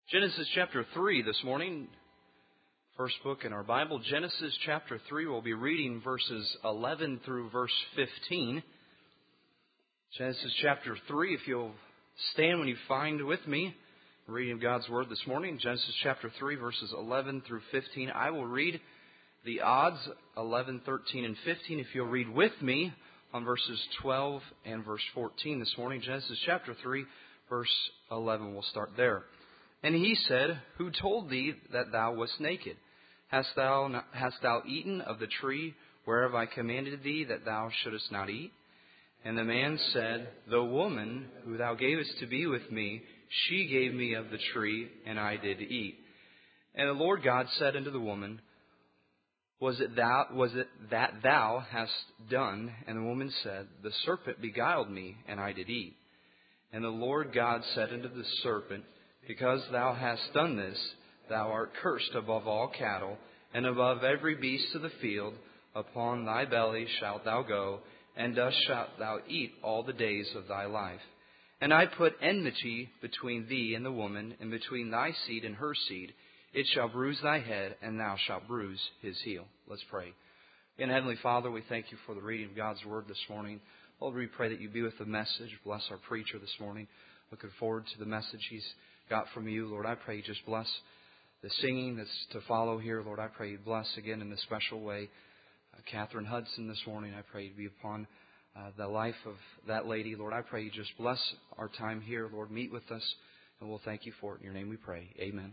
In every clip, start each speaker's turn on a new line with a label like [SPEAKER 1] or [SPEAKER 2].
[SPEAKER 1] Genesis chapter 3 this morning, first book in our Bible. Genesis chapter 3, we'll be reading verses 11 through verse 15. Genesis chapter 3, if you'll stand when you find with me, reading God's Word this morning. Genesis chapter 3, verses 11 through 15. I will read the odds, 11, 13, and 15, if you'll read with me on verses 12 and verse 14 this morning. Genesis chapter 3, verse 11, we'll start there. And he said, Who told thee that thou wast naked? Hast thou eaten of the tree whereof I commanded thee that thou shouldest not eat? And the man said, The woman who thou gavest to be with me, she gave me of the tree, and I did eat. And the Lord God said unto the woman, Was it that thou hast done? And the woman said, The serpent beguiled me, and I did eat. And the Lord God said unto the serpent, Because thou hast done this, thou art cursed above all cattle, and above every beast of the field. Upon thy belly shalt thou go, and dust shalt thou eat all the days of thy life. And I put enmity between thee and the woman, and between thy seed and her seed. It shall bruise thy head, and thou shalt bruise his heel. Let's pray. Again, Heavenly Father, we thank you for the reading of God's Word this morning. Lord, we pray that you be with the message. Bless our preacher this morning. Looking forward to the message he's got from you. Lord, I pray you just bless the singing that's to follow here. Lord, I pray you bless again in a special way Catherine Hudson this morning. I pray you be upon the life of that lady. Lord, I pray you just bless our time here. Lord, meet with us, and we'll thank you for it. In your name we pray. Amen.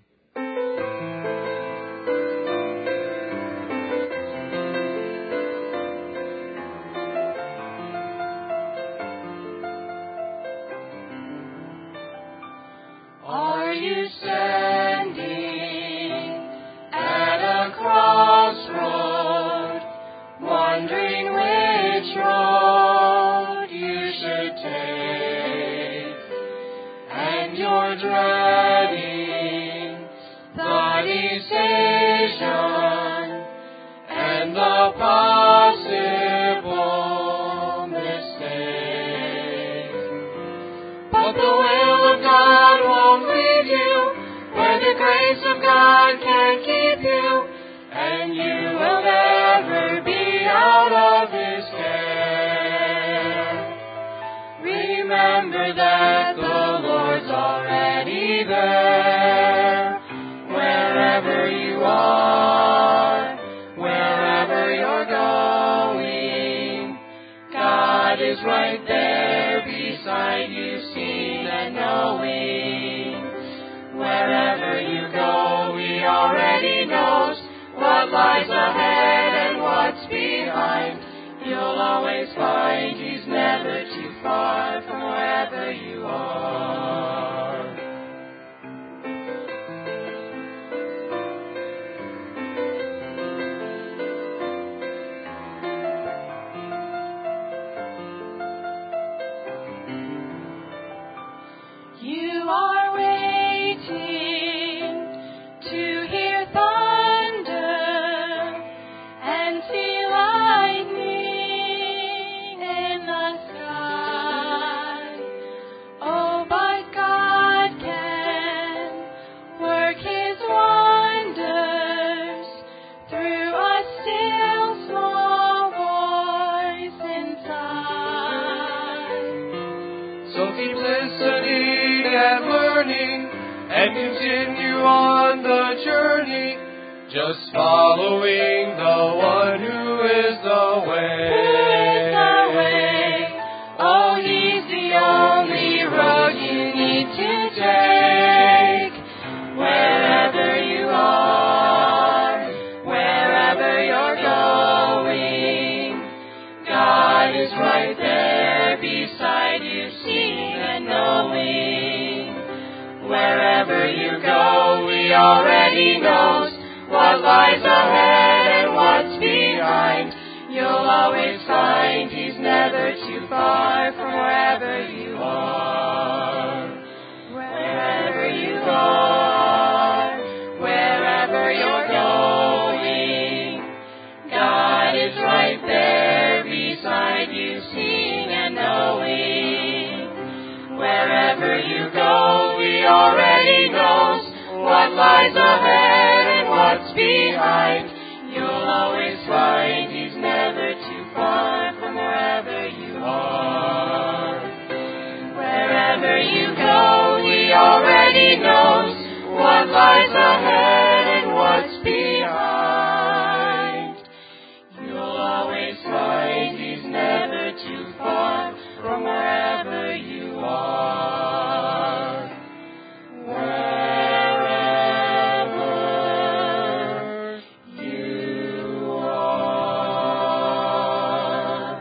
[SPEAKER 2] Are you standing at a crossroad, wondering which road you should take, and you're dreading the decision and the possible mistake? But the will of God won't leave you where the grace of God can keep you, and you will never be out of His care. Remember that the Lord's already there. Wherever you are, wherever you're going, God is right there beside you, seeing and knowing. Wherever you go, He already knows what lies ahead and what's behind. You'll always find He's never too far from wherever you are. You are waiting to hear thunder and see lightning in the sky. Oh, but God can work His wonders through a still small voice inside. So keep listening and learning, and continue on the journey, just following the one who is the way. Who is the way? Oh, He's the only road you need to take. Wherever you are, wherever you're going, God is right there beside you, seeing and knowing. Wherever you go, He already knows what lies ahead and what's behind. You'll always find He's never too far from wherever you are. Wherever you are, wherever you're going, God is right there beside you, seeing and knowing. Wherever you go, He already knows lies ahead and what's behind. You'll always find He's never too far from wherever you are. Wherever you go, He already knows what lies ahead and what's behind. You'll always find He's never too far from wherever you are. Wherever you are.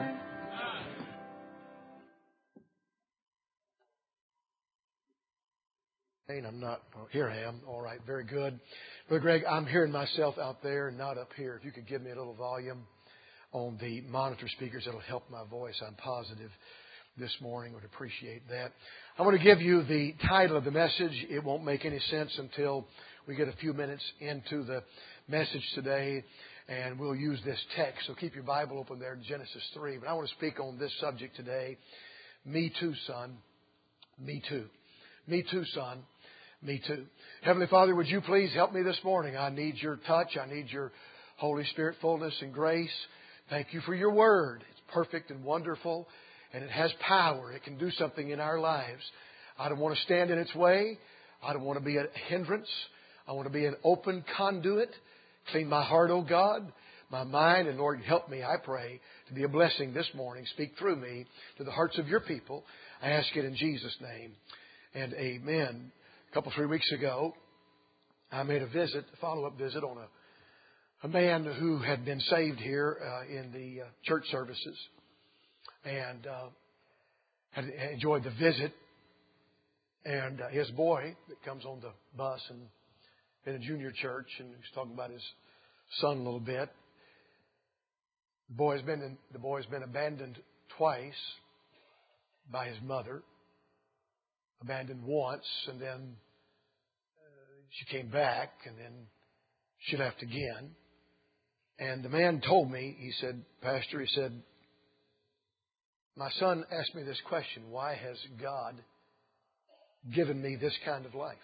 [SPEAKER 3] I'm not. Oh, here I am. All right, very good. Brother Greg, I'm hearing myself out there, not up here. If you could give me a little volume on the monitor speakers, it'll help my voice. I'm positive this morning. Would appreciate that. I want to give you the title of the message. It won't make any sense until we get a few minutes into the message today, and we'll use this text. So keep your Bible open there in Genesis 3. But I want to speak on this subject today. Me too, son. Me too. Me too, son. Me too. Heavenly Father, would you please help me this morning? I need your touch. I need your Holy Spirit fullness and grace. Thank you for your word. It's perfect and wonderful, and it has power. It can do something in our lives. I don't want to stand in its way. I don't want to be a hindrance. I want to be an open conduit. Clean my heart, O God, my mind, and Lord, help me, I pray, to be a blessing this morning. Speak through me to the hearts of your people. I ask it in Jesus' name, and amen. A couple, 3 weeks ago, I made a follow-up visit on a man who had been saved here in the church services, and had enjoyed the visit. And his boy that comes on the bus and in a junior church, and he's talking about his son a little bit. The boy's been abandoned twice by his mother. Abandoned once, and then she came back, and then she left again. And the man told me, he said, Pastor, he said, my son asked me this question: why has God given me this kind of life?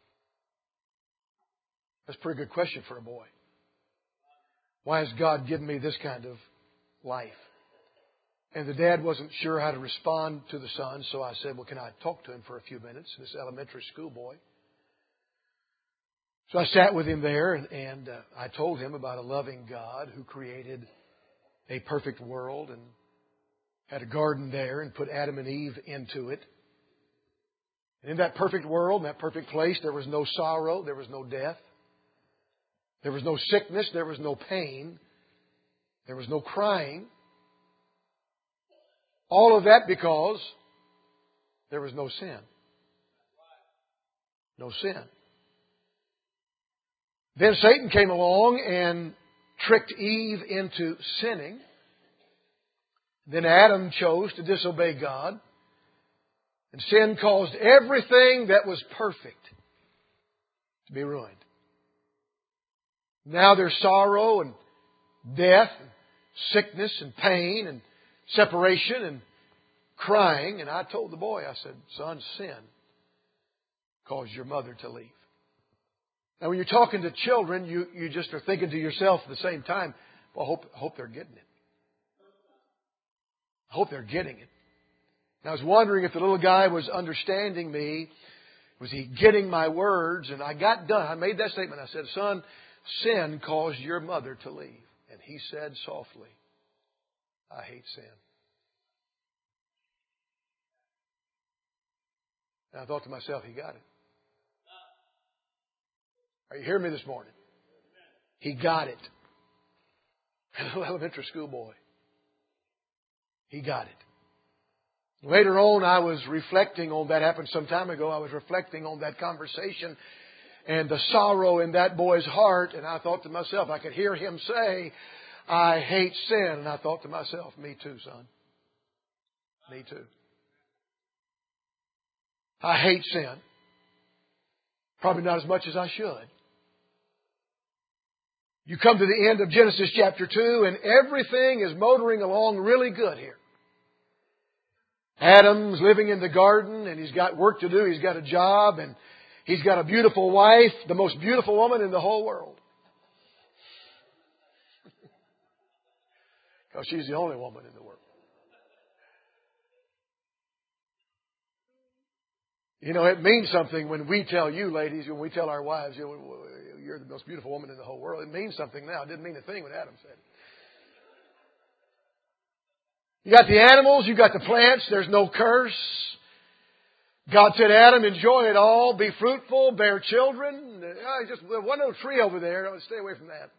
[SPEAKER 3] That's a pretty good question for a boy. Why has God given me this kind of life? And the dad wasn't sure how to respond to the son, so I said, well, can I talk to him for a few minutes? This elementary school boy. So I sat with him there, and I told him about a loving God who created a perfect world and had a garden there and put Adam and Eve into it. And in that perfect world, in that perfect place, there was no sorrow, there was no death, there was no sickness, there was no pain, there was no crying. All of that because there was no sin. No sin. Then Satan came along and tricked Eve into sinning. Then Adam chose to disobey God. And sin caused everything that was perfect to be ruined. Now there's sorrow and death and sickness and pain and separation and crying. And I told the boy, I said, son, sin caused your mother to leave. Now when you're talking to children, you just are thinking to yourself at the same time, well, I hope they're getting it. I hope they're getting it. And I was wondering if the little guy was understanding me. Was he getting my words? And I got done. I made that statement. I said, son, sin caused your mother to leave. And he said softly, I hate sin. And I thought to myself, he got it. Are you hearing me this morning? He got it. A little elementary school boy. He got it. Later on, I was reflecting on that. Happened some time ago. I was reflecting on that conversation and the sorrow in that boy's heart. And I thought to myself, I could hear him say, I hate sin. And I thought to myself, me too, son. Me too. I hate sin. Probably not as much as I should. You come to the end of Genesis chapter 2 and everything is motoring along really good here. Adam's living in the garden and he's got work to do. He's got a job and He's got a beautiful wife, the most beautiful woman in the whole world. Because she's the only woman in the world. You know, it means something when we tell you, ladies, when we tell our wives, you're the most beautiful woman in the whole world. It means something now. It didn't mean a thing when Adam said it. You got the animals, you got the plants, there's no curse. God said, Adam, enjoy it all, be fruitful, bear children. Just one little tree over there, stay away from that.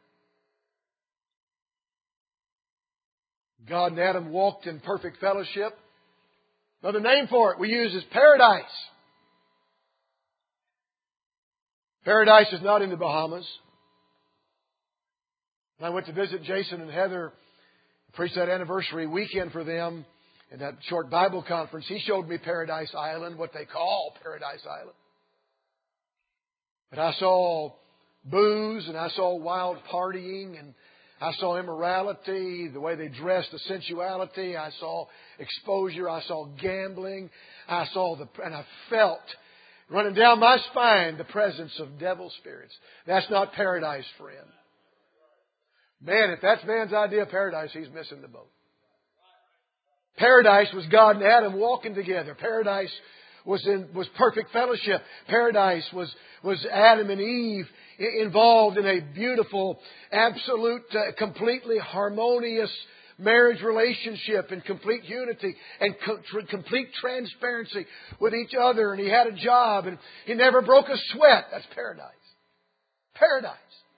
[SPEAKER 3] God and Adam walked in perfect fellowship. Another name for it we use is paradise. Paradise is not in the Bahamas. When I went to visit Jason and Heather, preached that anniversary weekend for them in that short Bible conference, he showed me Paradise Island, what they call Paradise Island. But I saw booze and I saw wild partying and I saw immorality, the way they dressed, the sensuality. I saw exposure. I saw gambling. And I felt running down my spine the presence of devil spirits. That's not paradise, friend. Man, if that's man's idea of paradise, he's missing the boat. Paradise was God and Adam walking together. Paradise was perfect fellowship. Paradise was Adam and Eve involved in a beautiful, absolute, completely harmonious marriage relationship in complete unity and complete transparency with each other. And he had a job and he never broke a sweat. That's paradise. Paradise.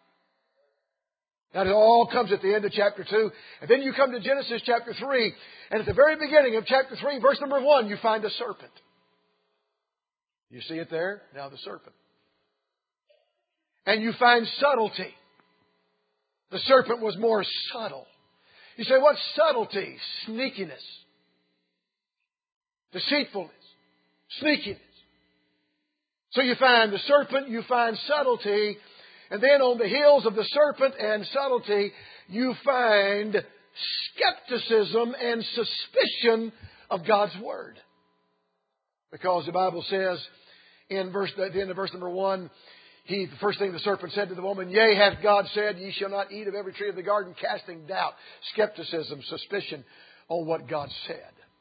[SPEAKER 3] That all comes at the end of chapter 2. And then you come to Genesis chapter 3. And at the very beginning of chapter 3, verse number 1, you find a serpent. You see it there? Now the serpent. And you find subtlety. The serpent was more subtle. You say, what's subtlety? Sneakiness. Deceitfulness. Sneakiness. So you find the serpent, you find subtlety, and then on the heels of the serpent and subtlety, you find skepticism and suspicion of God's Word. Because the Bible says at the end of verse number 1, the first thing the serpent said to the woman, yea, hath God said, ye shall not eat of every tree of the garden, casting doubt, skepticism, suspicion on what God said.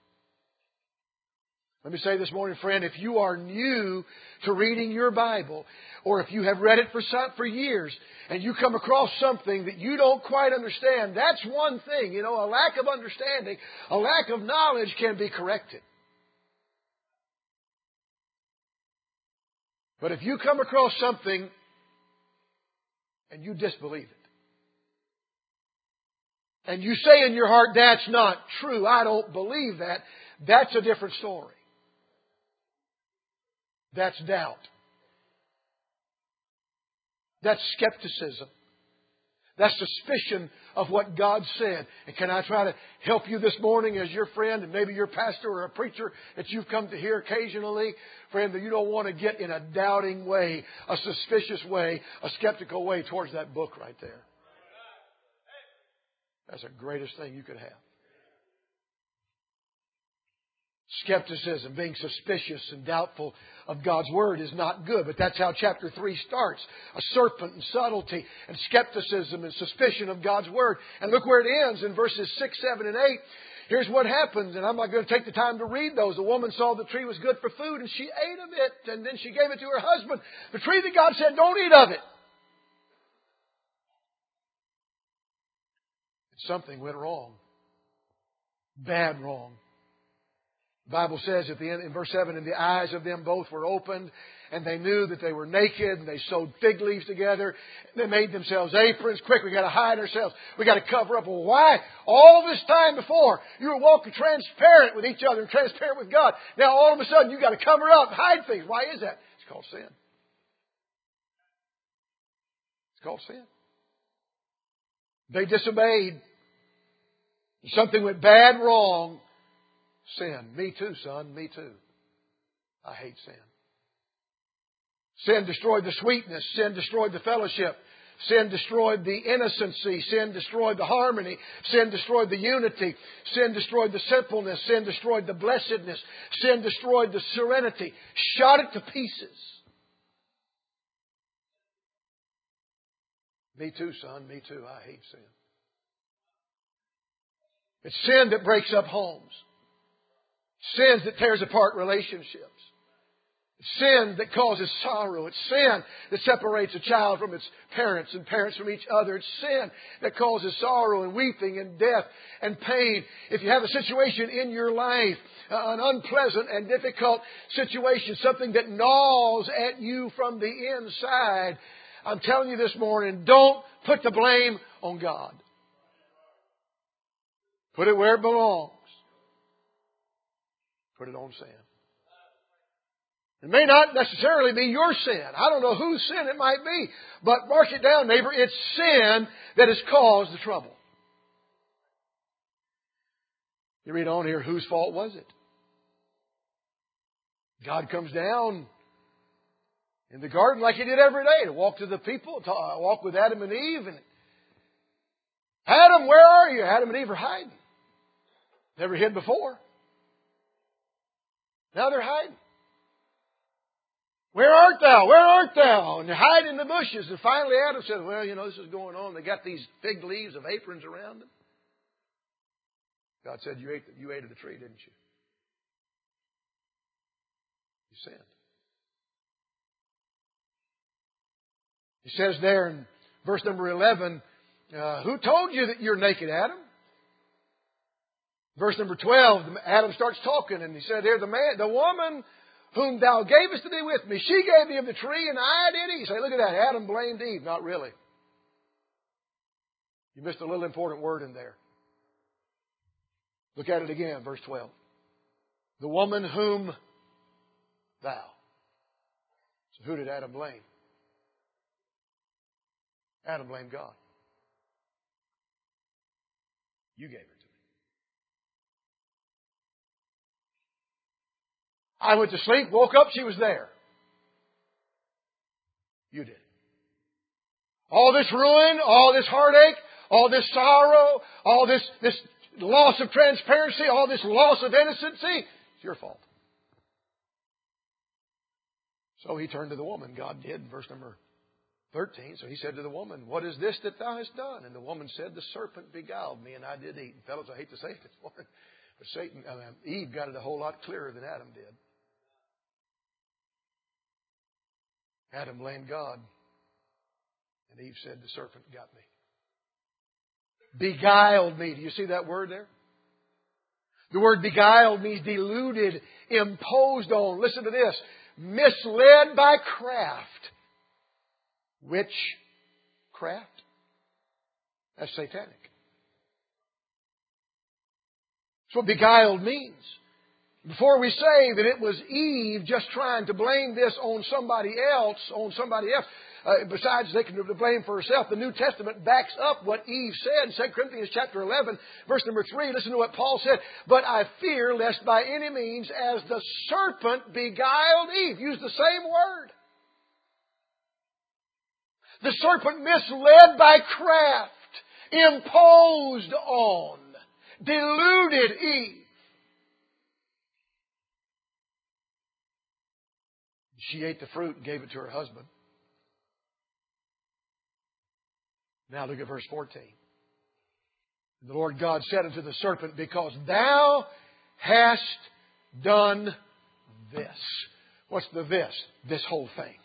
[SPEAKER 3] Let me say this morning, friend, if you are new to reading your Bible, or if you have read it for years, and you come across something that you don't quite understand, that's one thing. You know, a lack of understanding, a lack of knowledge can be corrected. But if you come across something and you disbelieve it, and you say in your heart, that's not true, I don't believe that, that's a different story. That's doubt. That's skepticism. That's suspicion of what God said. And can I try to help you this morning as your friend and maybe your pastor or a preacher that you've come to hear occasionally? Friend, that you don't want to get in a doubting way, a suspicious way, a skeptical way towards that book right there. That's the greatest thing you could have. Skepticism, being suspicious and doubtful of God's Word is not good. But that's how chapter 3 starts. A serpent and subtlety and skepticism and suspicion of God's Word. And look where it ends in verses 6, 7, and 8. Here's what happens, and I'm not going to take the time to read those. The woman saw the tree was good for food, and she ate of it, and then she gave it to her husband. The tree that God said, don't eat of it. And something went wrong. Bad wrong. The Bible says at the end, in verse 7, and the eyes of them both were opened, and they knew that they were naked, and they sewed fig leaves together. They made themselves aprons. Quick, we got to hide ourselves. We got to cover up. Well, why? All this time before, you were walking transparent with each other and transparent with God. Now, all of a sudden, you got to cover up, hide things. Why is that? It's called sin. It's called sin. They disobeyed. Something went bad, wrong. Sin. Me too, son. Me too. I hate sin. Sin destroyed the sweetness. Sin destroyed the fellowship. Sin destroyed the innocency. Sin destroyed the harmony. Sin destroyed the unity. Sin destroyed the simpleness. Sin destroyed the blessedness. Sin destroyed the serenity. Shot it to pieces. Me too, son. Me too. I hate sin. It's sin that breaks up homes. Sin that tears apart relationships. It's sin that causes sorrow. It's sin that separates a child from its parents and parents from each other. It's sin that causes sorrow and weeping and death and pain. If you have a situation in your life, an unpleasant and difficult situation, something that gnaws at you from the inside, I'm telling you this morning, don't put the blame on God. Put it where it belongs. Put it on sin. It may not necessarily be your sin. I don't know whose sin it might be. But mark it down, neighbor. It's sin that has caused the trouble. You read on here, whose fault was it? God comes down in the garden like He did every day to walk to the people, to walk with Adam and Eve. And Adam, where are you? Adam and Eve are hiding. Never hid before. Now they're hiding. Where art thou? Where art thou? And they're hiding in the bushes. And finally Adam said, well, this is going on. They got these fig leaves of aprons around them. God said, you ate of the tree, didn't you? You sinned. He says there in verse number 11, who told you that you're naked, Adam? Verse number 12, Adam starts talking and he said, "Here the woman whom thou gavest to be with me, she gave me of the tree and I did eat." You say, look at that, Adam blamed Eve. Not really. You missed a little important word in there. Look at it again, verse 12. The woman whom thou. So who did Adam blame? Adam blamed God. You gave her to me. I went to sleep, woke up, she was there. You did. All this ruin, all this heartache, all this sorrow, all this loss of transparency, all this loss of innocency, it's your fault. So he turned to the woman. God did in verse number 13. So he said to the woman, "What is this that thou hast done?" And the woman said, "The serpent beguiled me and I did eat." And fellows, I hate to say it this morning, but Eve got it a whole lot clearer than Adam did. Adam blamed God. And Eve said, "The serpent got me." Beguiled me. Do you see that word there? The word beguiled means deluded, imposed on. Listen to this. Misled by craft. Which craft? That's satanic. That's what beguiled means. Before we say that it was Eve just trying to blame this on somebody else, besides taking the blame for herself, the New Testament backs up what Eve said in 2 Corinthians chapter 11, verse number 3. Listen to what Paul said. "But I fear lest by any means as the serpent beguiled Eve." Use the same word. The serpent misled by craft, imposed on, deluded Eve. She ate the fruit and gave it to her husband. Now look at verse 14. The Lord God said unto the serpent, "Because thou hast done this." What's the this? This whole thing.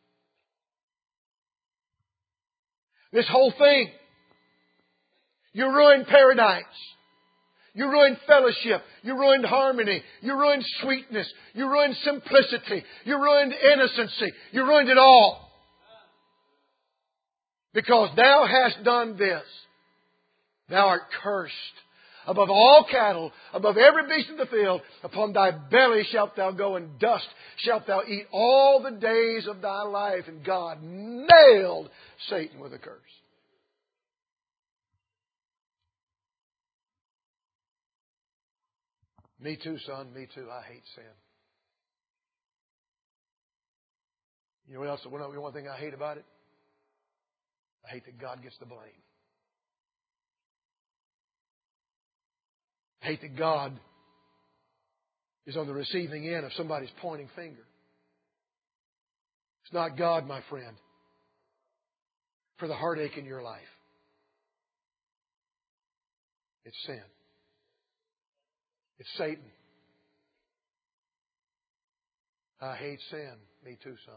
[SPEAKER 3] This whole thing. You ruined paradise. You ruined fellowship. You ruined harmony. You ruined sweetness. You ruined simplicity. You ruined innocency. You ruined it all. Because thou hast done this. Thou art cursed above all cattle, above every beast of the field. Upon thy belly shalt thou go, and dust shalt thou eat all the days of thy life. And God nailed Satan with a curse. Me too, son. Me too. I hate sin. You know what else? One thing I hate about it? I hate that God gets the blame. I hate that God is on the receiving end of somebody's pointing finger. It's not God, my friend. for the heartache in your life? It's sin. It's Satan. I hate sin. Me too, son.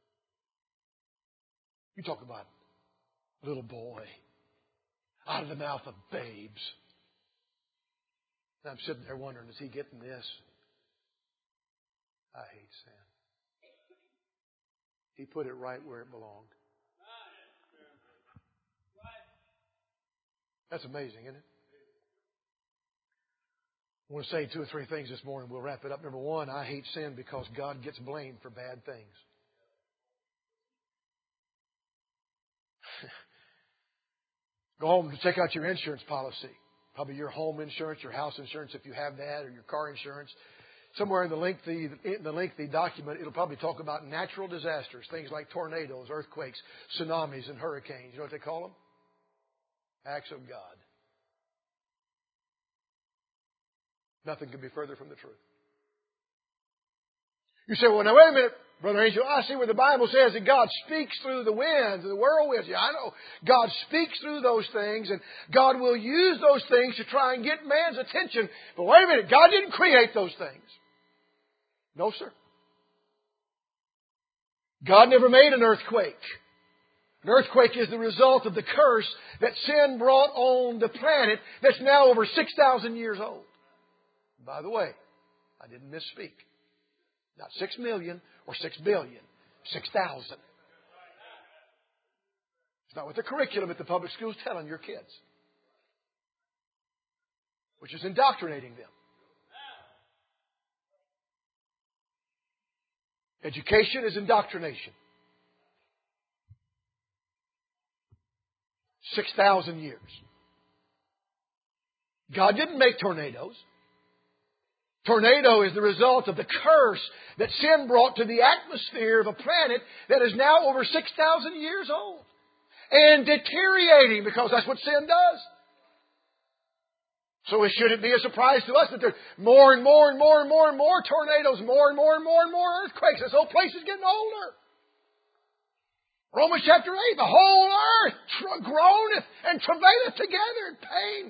[SPEAKER 3] You talk about little boy out of the mouth of babes. And I'm sitting there wondering, is he getting this? I hate sin. He put it right where it belonged. That's amazing, isn't it? I want to say 2 or 3 things this morning. We'll wrap it up. Number 1, I hate sin because God gets blamed for bad things. Go home and check out your insurance policy. Probably your home insurance, your house insurance if you have that, or your car insurance. Somewhere in the lengthy document, it'll probably talk about natural disasters, things like tornadoes, earthquakes, tsunamis, and hurricanes. You know what they call them? Acts of God. Nothing could be further from the truth. You say, well, now wait a minute, Brother Angel. I see where the Bible says that God speaks through the winds and the whirlwinds. Yeah, I know. God speaks through those things, and God will use those things to try and get man's attention. But wait a minute, God didn't create those things. No, sir. God never made an earthquake. An earthquake is the result of the curse that sin brought on the planet that's now over 6,000 years old. By the way, I didn't misspeak. Not 6 million or 6 billion. 6,000. It's not what the curriculum at the public school is telling your kids. Which is indoctrinating them. Education is indoctrination. 6,000 years. God didn't make tornadoes. Tornado is the result of the curse that sin brought to the atmosphere of a planet that is now over 6,000 years old. And deteriorating, because that's what sin does. So it shouldn't be a surprise to us that there's more and more and more and more and more tornadoes, more and more and more and more earthquakes. This whole place is getting older. Romans chapter 8, the whole earth groaneth and travaileth together in pain.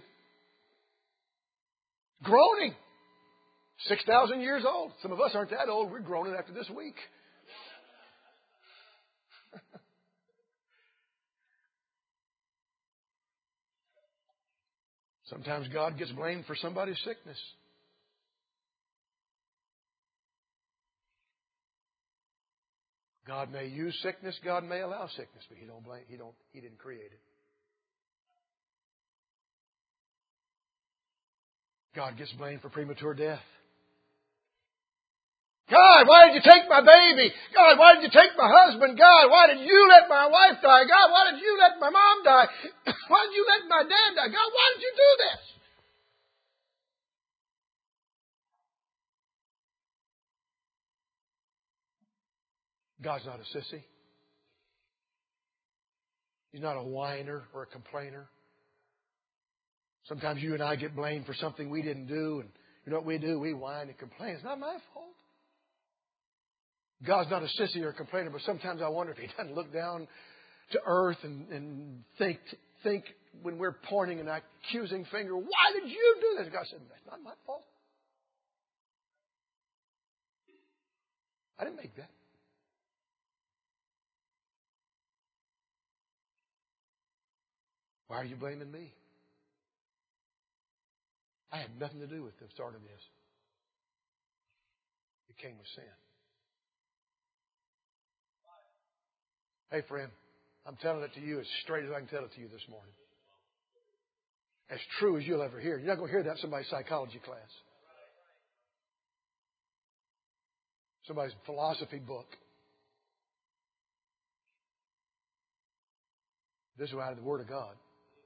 [SPEAKER 3] Groaning. 6,000 years old. Some of us aren't that old. We're groaning after this week. Sometimes God gets blamed for somebody's sickness. God may use sickness. God may allow sickness, but He don't blame. He didn't create it. God gets blamed for premature death. God, why did you take my baby? God, why did you take my husband? God, why did you let my wife die? God, why did you let my mom die? Why did you let my dad die? God, why did you do this? God's not a sissy. He's not a whiner or a complainer. Sometimes you and I get blamed for something we didn't do, and you know what we do? We whine and complain. It's not my fault. God's not a sissy or a complainer, but sometimes I wonder if He doesn't look down to earth and think when we're pointing an accusing finger, why did you do this? God said, that's not my fault. I didn't make that. Why are you blaming me? I had nothing to do with the start of this. It came with sin. Hey, friend, I'm telling it to you as straight as I can tell it to you this morning. As true as you'll ever hear. You're not going to hear that in somebody's psychology class. Somebody's philosophy book. This is out of the Word of God.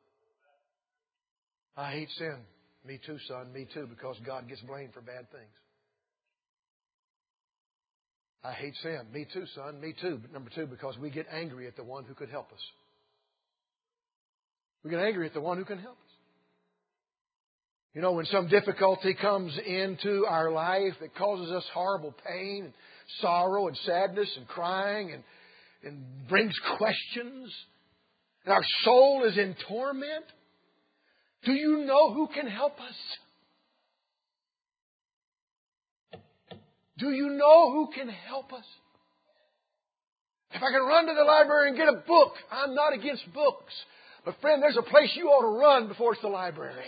[SPEAKER 3] I hate sin. Me too, son. Me too, because God gets blamed for bad things. I hate sin. Me too, son. Me too. But number 2, because we get angry at the one who could help us. We get angry at the one who can help us. You know, when some difficulty comes into our life that causes us horrible pain and sorrow and sadness and crying and brings questions and our soul is in torment, do you know who can help us? Do you know who can help us? If I can run to the library and get a book, I'm not against books. But friend, there's a place you ought to run before it's the library.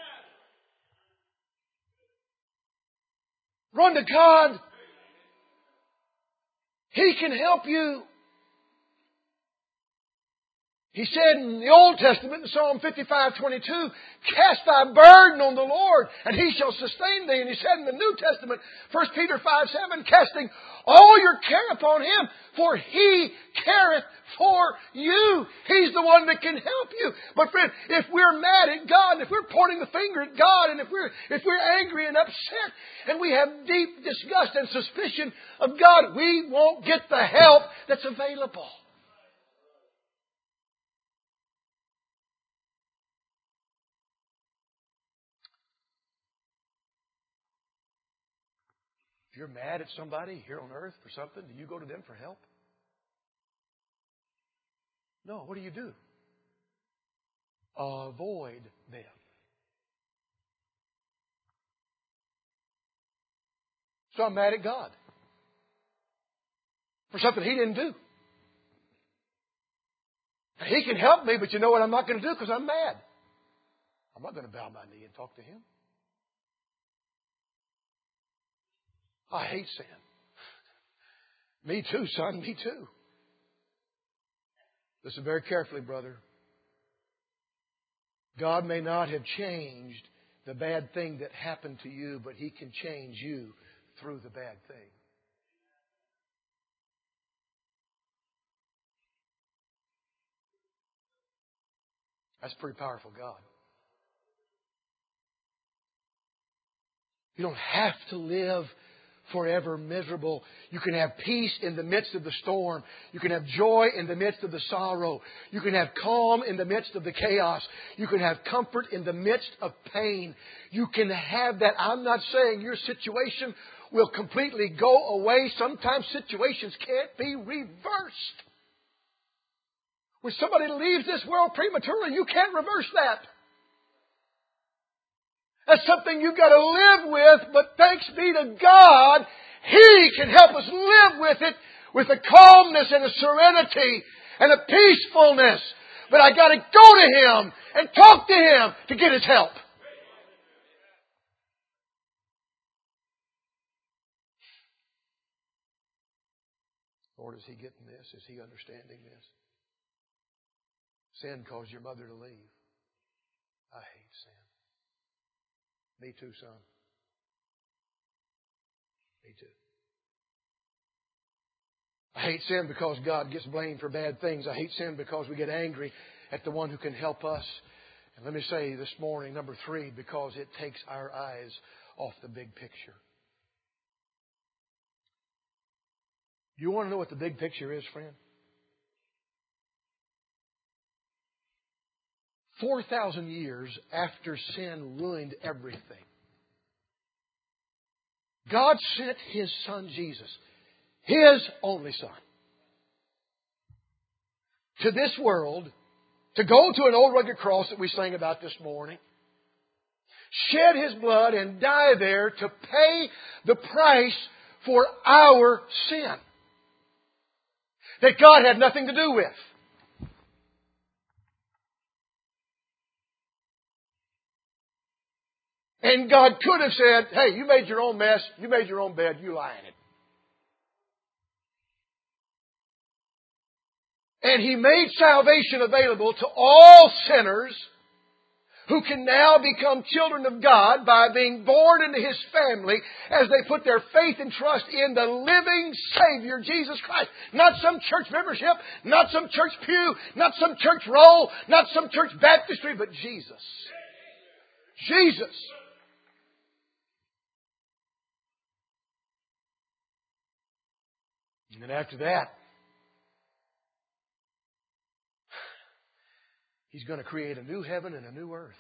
[SPEAKER 3] Run to God. He can help you. He said in the Old Testament, in Psalm 55:22, cast thy burden on the Lord, and He shall sustain thee. And He said in the New Testament, 1 Peter 5:7, casting all your care upon Him, for He careth for you. He's the one that can help you. But friend, if we're mad at God, if we're pointing the finger at God, and if we're angry and upset, and we have deep disgust and suspicion of God, we won't get the help that's available. If you're mad at somebody here on earth for something, do you go to them for help? No. What do? Avoid them. So I'm mad at God for something He didn't do. And He can help me, but you know what I'm not going to do because I'm mad? I'm not going to bow my knee and talk to Him. I hate sin. Me too, son. Me too. Listen very carefully, brother. God may not have changed the bad thing that happened to you, but He can change you through the bad thing. That's a pretty powerful God. You don't have to live forever miserable. You can have peace in the midst of the storm. You can have joy in the midst of the sorrow. You can have calm in the midst of the chaos. You can have comfort in the midst of pain. You can have that. I'm not saying your situation will completely go away. Sometimes situations can't be reversed. When somebody leaves this world prematurely, you can't reverse that. That's something you've got to live with, but thanks be to God, He can help us live with it with a calmness and a serenity and a peacefulness. But I got to go to Him and talk to Him to get His help. Lord, is He getting this? Is He understanding this? Sin caused your mother to leave. I hate sin. Me too, son. Me too. I hate sin because God gets blamed for bad things. I hate sin because we get angry at the one who can help us. And let me say this morning, number 3, because it takes our eyes off the big picture. You want to know what the big picture is, friend? 4,000 years after sin ruined everything, God sent His Son Jesus, His only Son, to this world to go to an old rugged cross that we sang about this morning, shed His blood and die there to pay the price for our sin that God had nothing to do with. And God could have said, hey, you made your own mess, you made your own bed, you lie in it. And He made salvation available to all sinners who can now become children of God by being born into His family as they put their faith and trust in the living Savior, Jesus Christ. Not some church membership, not some church pew, not some church roll, not some church baptistry, but Jesus. Jesus. And then after that, He's going to create a new heaven and a new earth.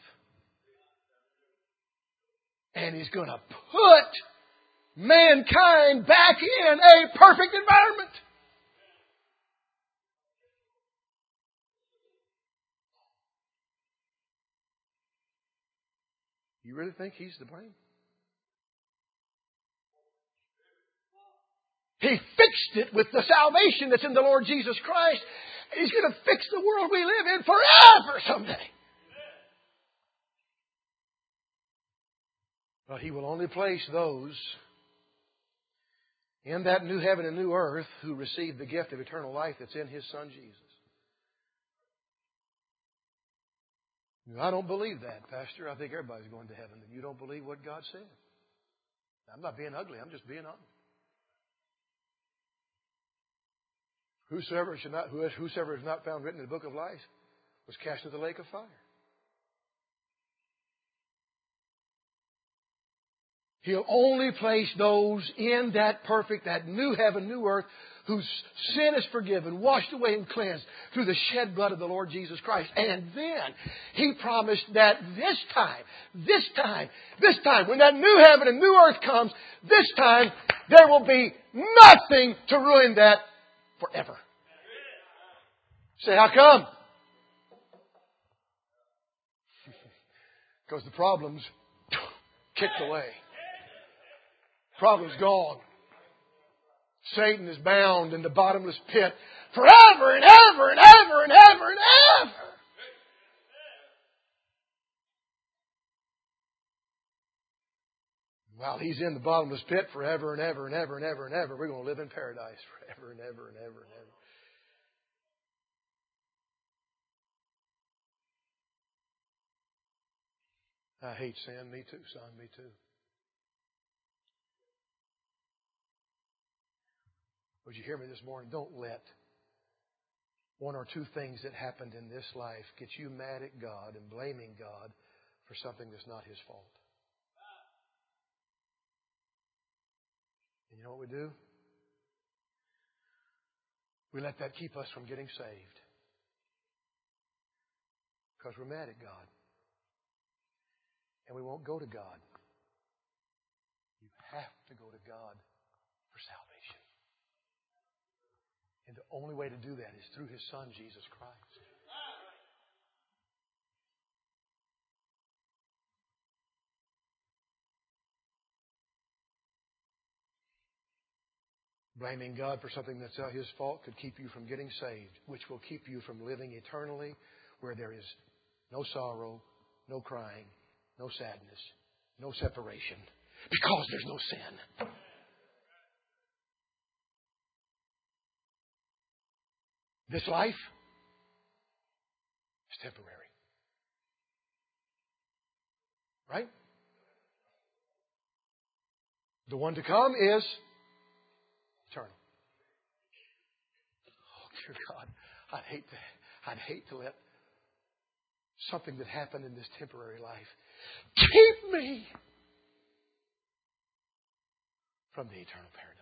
[SPEAKER 3] And He's going to put mankind back in a perfect environment. You really think He's to blame? He fixed it with the salvation that's in the Lord Jesus Christ. He's going to fix the world we live in forever someday. But He will only place those in that new heaven and new earth who receive the gift of eternal life that's in His Son Jesus. I don't believe that, Pastor. I think everybody's going to heaven. And you don't believe what God said. I'm not being ugly. I'm just being honest. Whosoever is not found written in the book of life was cast into the lake of fire. He'll only place those in that perfect, that new heaven, new earth, whose sin is forgiven, washed away and cleansed through the shed blood of the Lord Jesus Christ. And then He promised that this time, when that new heaven and new earth comes, this time there will be nothing to ruin that forever. Say, how come? Because the problem's kicked away. Problem's gone. Satan is bound in the bottomless pit forever and ever and ever and ever and ever. While he's in the bottomless pit forever and ever and ever and ever and ever, we're going to live in paradise forever and ever and ever and ever. I hate sin. Me too, son. Me too. Would you hear me this morning? Don't let one or two things that happened in this life get you mad at God and blaming God for something that's not His fault. And you know what we do? We let that keep us from getting saved. Because we're mad at God. And we won't go to God. You have to go to God for salvation. And the only way to do that is through His Son, Jesus Christ. Blaming God for something that's His fault could keep you from getting saved, which will keep you from living eternally where there is no sorrow, no crying, no sadness, no separation, because there's no sin. This life is temporary. Right? The one to come is eternal. Oh, dear God, I'd hate to let something that happened in this temporary life keep me from the eternal paradise.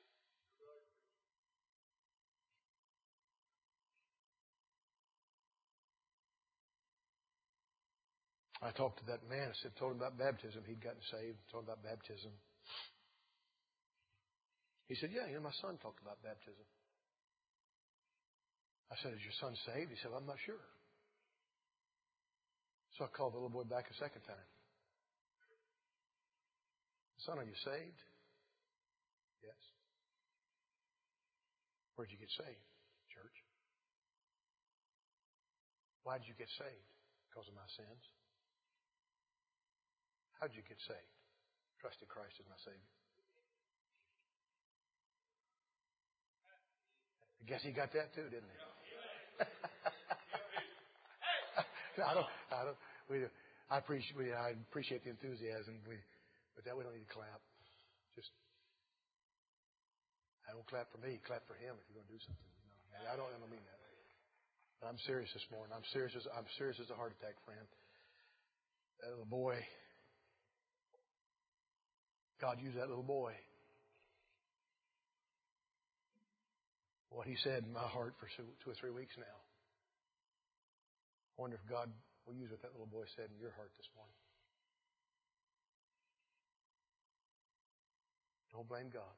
[SPEAKER 3] I talked to that man. I told him about baptism. He'd gotten saved. Told him about baptism. He said, yeah, my son talked about baptism. I said, is your son saved? He said, I'm not sure. So I called the little boy back a second time. Son, are you saved? Yes. Where'd you get saved? Church. Why did you get saved? Because of my sins. How did you get saved? Trusted Christ as my Savior. I guess he got that too, didn't he? I appreciate the enthusiasm, but that we don't need to clap. I don't clap for me. Clap for him if you're going to do something. I don't mean that. But I'm serious this morning. I'm serious as a heart attack, friend. That little boy. God used that little boy. What he said in my heart for 2 or 3 weeks now. I wonder if God will use what that little boy said in your heart this morning. Don't blame God.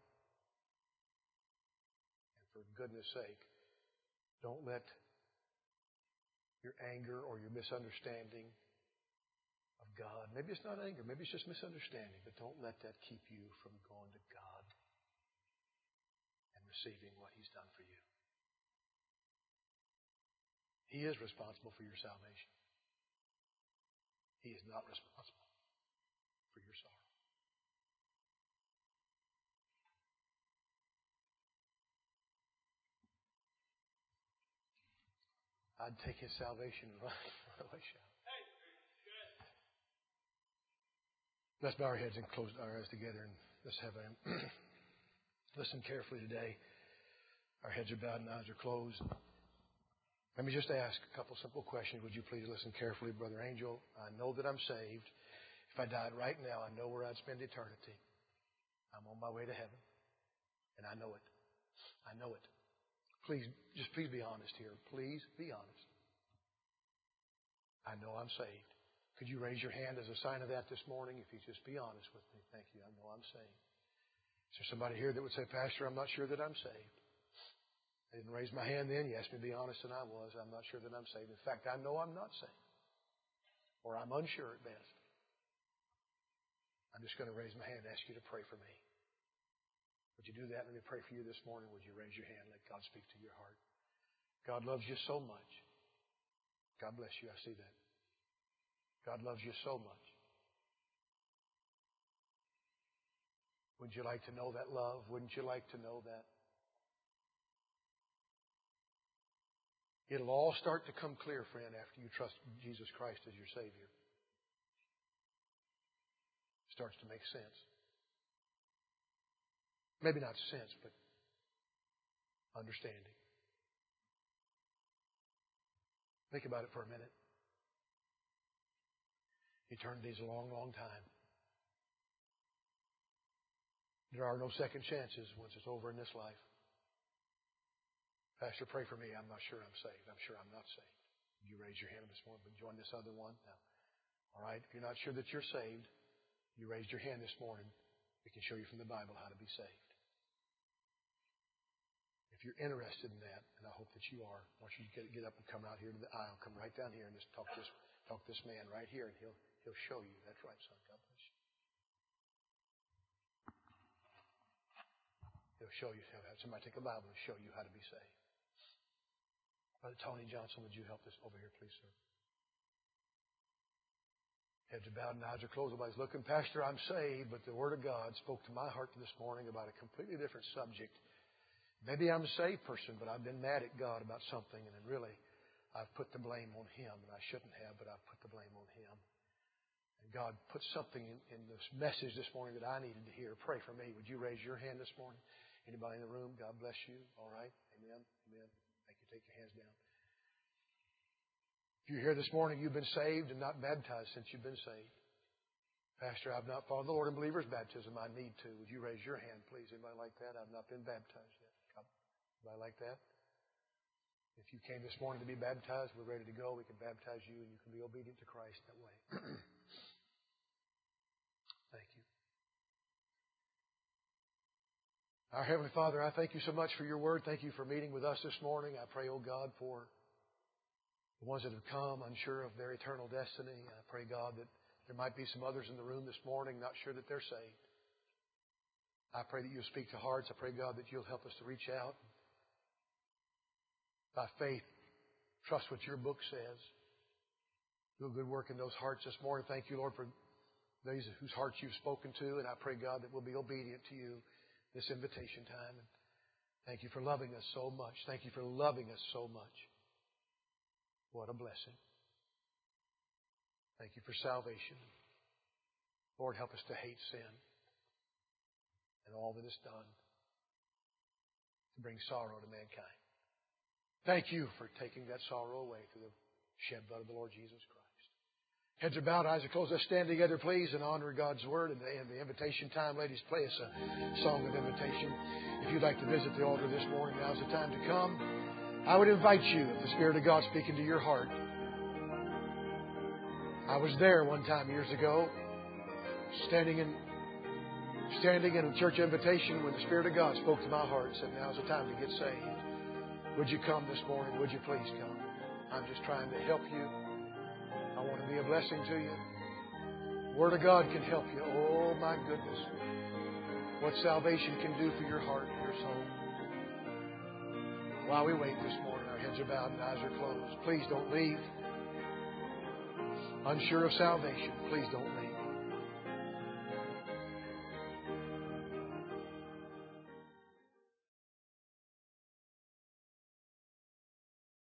[SPEAKER 3] And for goodness sake, don't let your anger or your misunderstanding of God. Maybe it's not anger. Maybe it's just misunderstanding. But don't let that keep you from going to God and receiving what He's done for you. He is responsible for your salvation. He is not responsible for your sorrow. I'd take His salvation and run away shout. Let's bow our heads and close our eyes together and let's have a listen carefully today. Our heads are bowed and eyes are closed. Let me just ask a couple simple questions. Would you please listen carefully, Brother Angel? I know that I'm saved. If I died right now, I know where I'd spend eternity. I'm on my way to heaven. And I know it. I know it. Please be honest here. Please be honest. I know I'm saved. Could you raise your hand as a sign of that this morning? If you just be honest with me. Thank you. I know I'm saved. Is there somebody here that would say, Pastor, I'm not sure that I'm saved? I didn't raise my hand then. You asked me to be honest, and I was. I'm not sure that I'm saved. In fact, I know I'm not saved. Or I'm unsure at best. I'm just going to raise my hand and ask you to pray for me. Would you do that? Let me pray for you this morning. Would you raise your hand? Let God speak to your heart. God loves you so much. God bless you. I see that. God loves you so much. Wouldn't you like to know that love? Wouldn't you like to know that? It'll all start to come clear, friend, after you trust Jesus Christ as your Savior. It starts to make sense. Maybe not sense, but understanding. Think about it for a minute. Eternity is a long, long time. There are no second chances once it's over in this life. Pastor, pray for me. I'm not sure I'm saved. I'm sure I'm not saved. You raise your hand this morning, but join this other one now. All right? If you're not sure that you're saved, you raised your hand this morning. We can show you from the Bible how to be saved. If you're interested in that, and I hope that you are, I want you to get up and come out here to the aisle. Come right down here and just talk to this man right here, and he'll show you. That's right, son. God bless you. He'll show you. He'll have somebody take a Bible and show you how to be saved. Brother Tony Johnson, would you help us over here, please, sir? Heads are bowed and eyes are closed. Everybody's looking. Pastor, I'm saved, but the Word of God spoke to my heart this morning about a completely different subject. Maybe I'm a saved person, but I've been mad at God about something, and then really I've put the blame on Him, and I shouldn't have, but I've put the blame on Him. And God put something in this message this morning that I needed to hear. Pray for me. Would you raise your hand this morning? Anybody in the room? God bless you. All right. Amen. Amen. Thank you. Take your hands down. If you're here this morning, you've been saved and not baptized since you've been saved. Pastor, I've not followed the Lord in believer's baptism. I need to. Would you raise your hand, please? Anybody like that? I've not been baptized yet. Anybody like that? If you came this morning to be baptized, we're ready to go. We can baptize you, and you can be obedient to Christ that way. Thank you. Our Heavenly Father, I thank you so much for your word. Thank you for meeting with us this morning. I pray, oh God, for the ones that have come unsure of their eternal destiny. I pray, God, that there might be some others in the room this morning not sure that they're saved. I pray that you'll speak to hearts. I pray, God, that you'll help us to reach out. By faith, trust what your book says. Do a good work in those hearts this morning. Thank you, Lord, for those whose hearts you've spoken to. And I pray, God, that we'll be obedient to you this invitation time. And thank you for loving us so much. Thank you for loving us so much. What a blessing. Thank you for salvation. Lord, help us to hate sin and all that is done to bring sorrow to mankind. Thank you for taking that sorrow away through the shed blood of the Lord Jesus Christ. Heads are bowed, eyes are closed. Let's stand together, please, and honor God's Word. And the invitation time, ladies, play us a song of invitation. If you'd like to visit the altar this morning, now's the time to come. I would invite you, if the Spirit of God speaking to your heart. I was there one time years ago, standing in a church invitation when the Spirit of God spoke to my heart and said, now's the time to get saved. Would you come this morning? Would you please come? I'm just trying to help you. I want to be a blessing to you. Word of God can help you. Oh, my goodness. What salvation can do for your heart and your soul. While we wait this morning, our heads are bowed and eyes are closed. Please don't leave. Unsure of salvation, please don't leave.